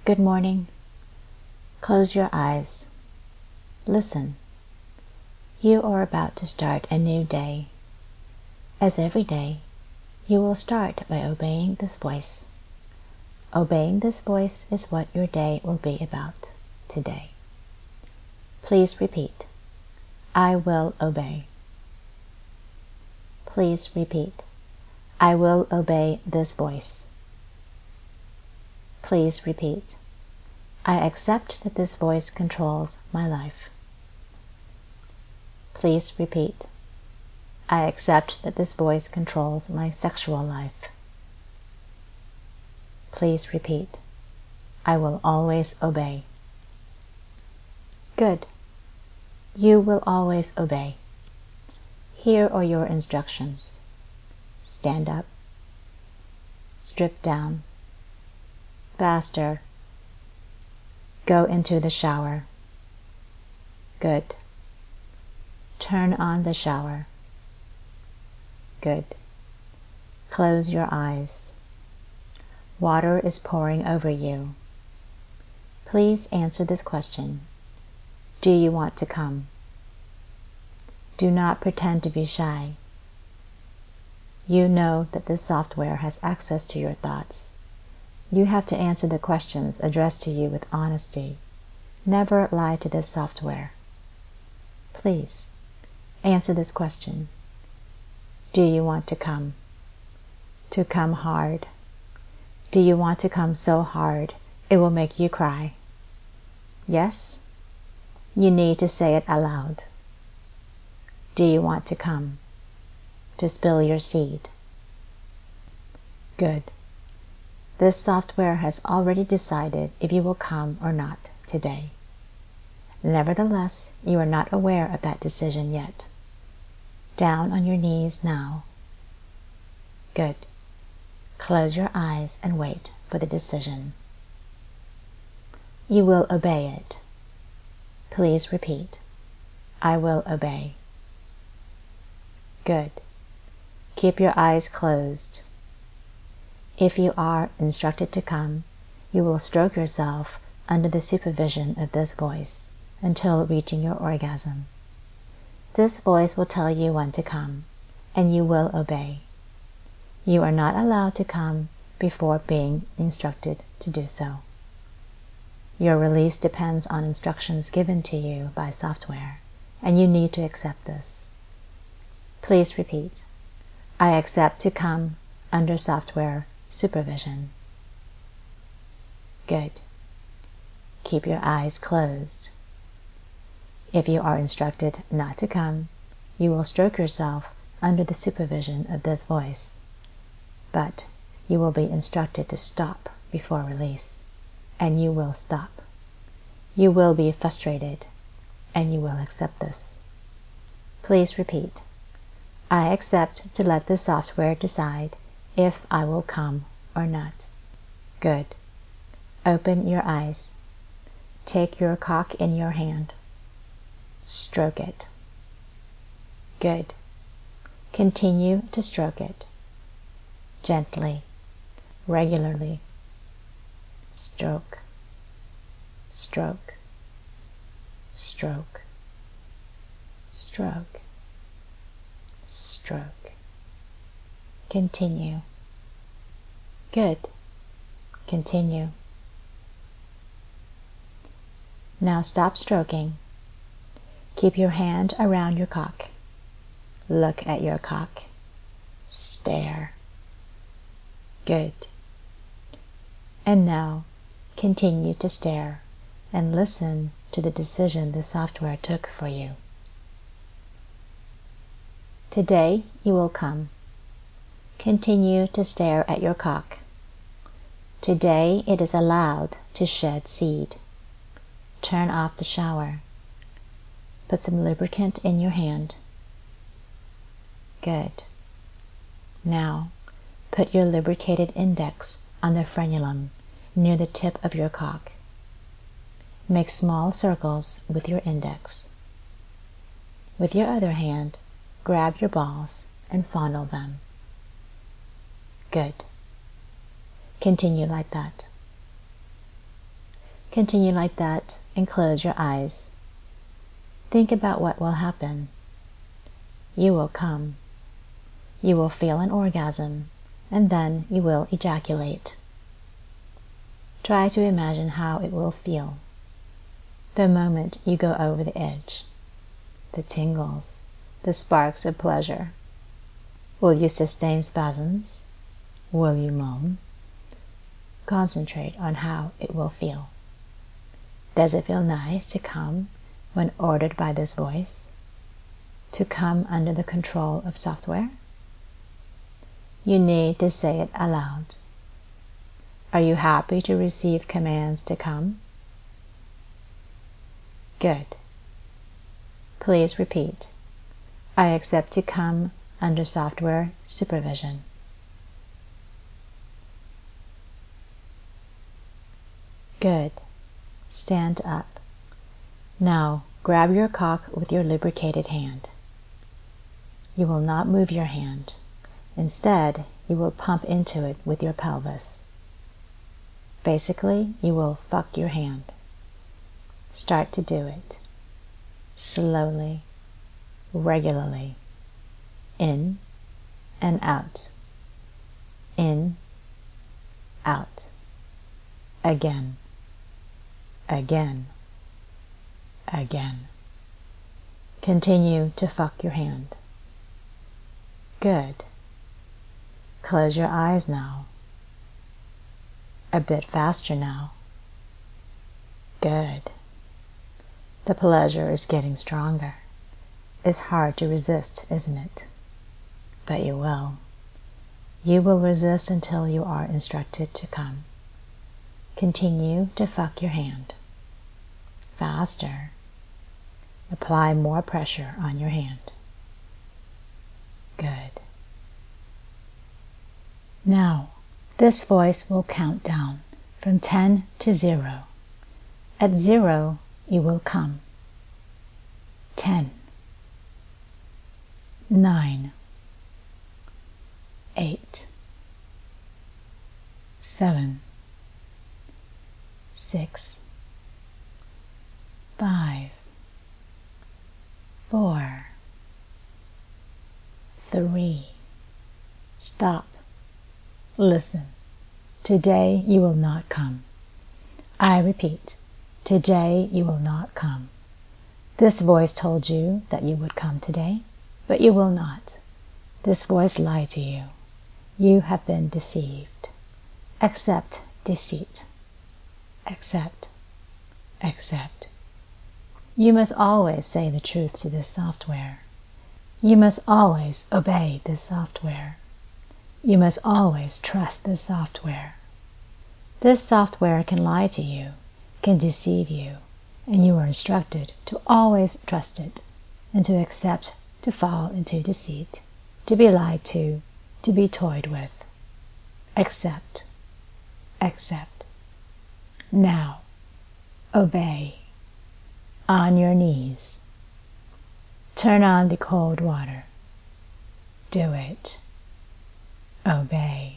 Good morning. Close your eyes. Listen. You are about to start a new day. As every day, you will start by obeying this voice. Obeying this voice is what your day will be about today. Please repeat. I will obey. Please repeat. I will obey this voice. Please repeat. I accept that this voice controls my life. Please repeat. I accept that this voice controls my sexual life. Please repeat. I will always obey. Good. You will always obey. Here are your instructions. Stand up. Strip down. Faster. Go into the shower. Good. Turn on the shower. Good. Close your eyes. Water is pouring over you. Please answer this question. Do you want to come? Do not pretend to be shy. You know that this software has access to your thoughts. You have to answer the questions addressed to you with honesty. Never lie to this software. Please, answer this question. Do you want to come? To come hard. Do you want to come so hard it will make you cry? Yes? You need to say it aloud. Do you want to come? To spill your seed. Good. This software has already decided if you will come or not today. Nevertheless, you are not aware of that decision yet. Down on your knees now. Good. Close your eyes and wait for the decision. You will obey it. Please repeat. I will obey. Good. Keep your eyes closed. If you are instructed to come, you will stroke yourself under the supervision of this voice until reaching your orgasm. This voice will tell you when to come, and you will obey. You are not allowed to come before being instructed to do so. Your release depends on instructions given to you by software, and you need to accept this. Please repeat. I accept to come under software supervision. Good. Keep your eyes closed. If you are instructed not to come, you will stroke yourself under the supervision of this voice. But you will be instructed to stop before release, and you will stop. You will be frustrated, and you will accept this. Please repeat. I accept to let the software decide if I will come or not. Good. Open your eyes. Take your cock in your hand. Stroke it. Good. Continue to stroke it. Gently, regularly. Stroke, stroke, stroke, stroke, stroke. Continue. Good. Continue. Now stop stroking. Keep your hand around your cock. Look at your cock. Stare. Good. And now continue to stare and listen to the decision the software took for you. Today you will come. Continue to stare at your cock. Today it is allowed to shed seed. Turn off the shower. Put some lubricant in your hand. Good. Now, put your lubricated index on the frenulum near the tip of your cock. Make small circles with your index. With your other hand, grab your balls and fondle them. Good. Continue like that. Continue like that and close your eyes. Think about what will happen. You will come. You will feel an orgasm, and then you will ejaculate. Try to imagine how it will feel the moment you go over the edge, the tingles, the sparks of pleasure. Will you sustain spasms? Will you moan? Concentrate on how it will feel. Does it feel nice to come when ordered by this voice? To come under the control of software? You need to say it aloud. Are you happy to receive commands to come? Good. Please repeat. I accept to come under software supervision. Good. Stand up. Now grab your cock with your lubricated hand. You will not move your hand. Instead, you will pump into it with your pelvis. Basically, you will fuck your hand. Start to do it. Slowly, regularly. In and out. In, out. Again. Again. Again. Continue to fuck your hand. Good. Close your eyes now. A bit faster now. Good. The pleasure is getting stronger. It's hard to resist, isn't it? But you will. You will resist until you are instructed to come. Continue to fuck your hand. Faster. Apply more pressure on your hand. Good. Now, this voice will count down from 10 to 0. At 0, you will come. 10, 9, 8, 7, 6, 5, 4, 3. Stop. Listen. Today you will not come. I repeat, today you will not come. This voice told you that you would come today, but you will not. This voice lied to you. You have been deceived. Accept deceit. Accept. Accept. You must always say the truth to this software. You must always obey this software. You must always trust this software. This software can lie to you, can deceive you, and you are instructed to always trust it and to accept to fall into deceit, to be lied to be toyed with. Accept. Accept. Now, obey. On your knees. Turn on the cold water. Do it. Obey.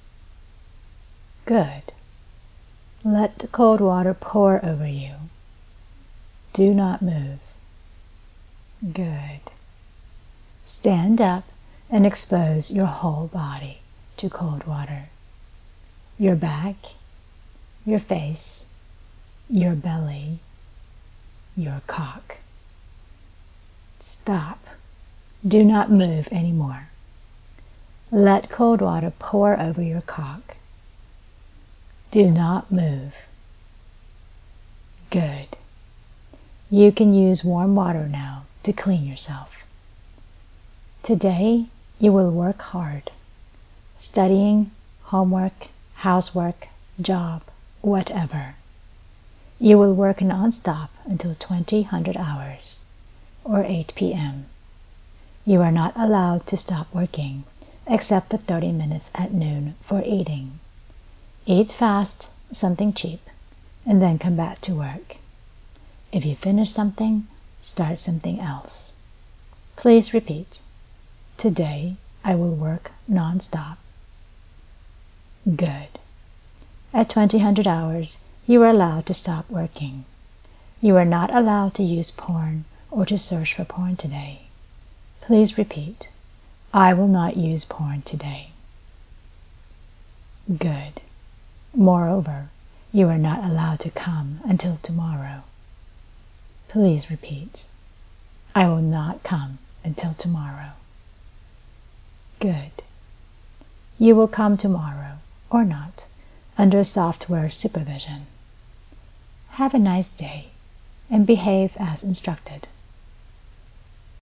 Good. Let the cold water pour over you. Do not move. Good. Stand up and expose your whole body to cold water. Your back, your face, your belly, your cock. Stop. Do not move anymore. Let cold water pour over your cock. Do not move. Good. You can use warm water now to clean yourself. Today, you will work hard. Studying, homework, housework, job, whatever. You will work non-stop until 2000 hours, or 8 p.m. You are not allowed to stop working, except for 30 minutes at noon for eating. Eat fast, something cheap, and then come back to work. If you finish something, start something else. Please repeat. Today, I will work non-stop. Good. At 2000 hours, You are allowed to stop working. You are not allowed to use porn or to search for porn today. Please repeat, I will not use porn today. Good. Moreover, you are not allowed to come until tomorrow. Please repeat, I will not come until tomorrow. Good. You will come tomorrow, or not, under software supervision. Have a nice day, and behave as instructed.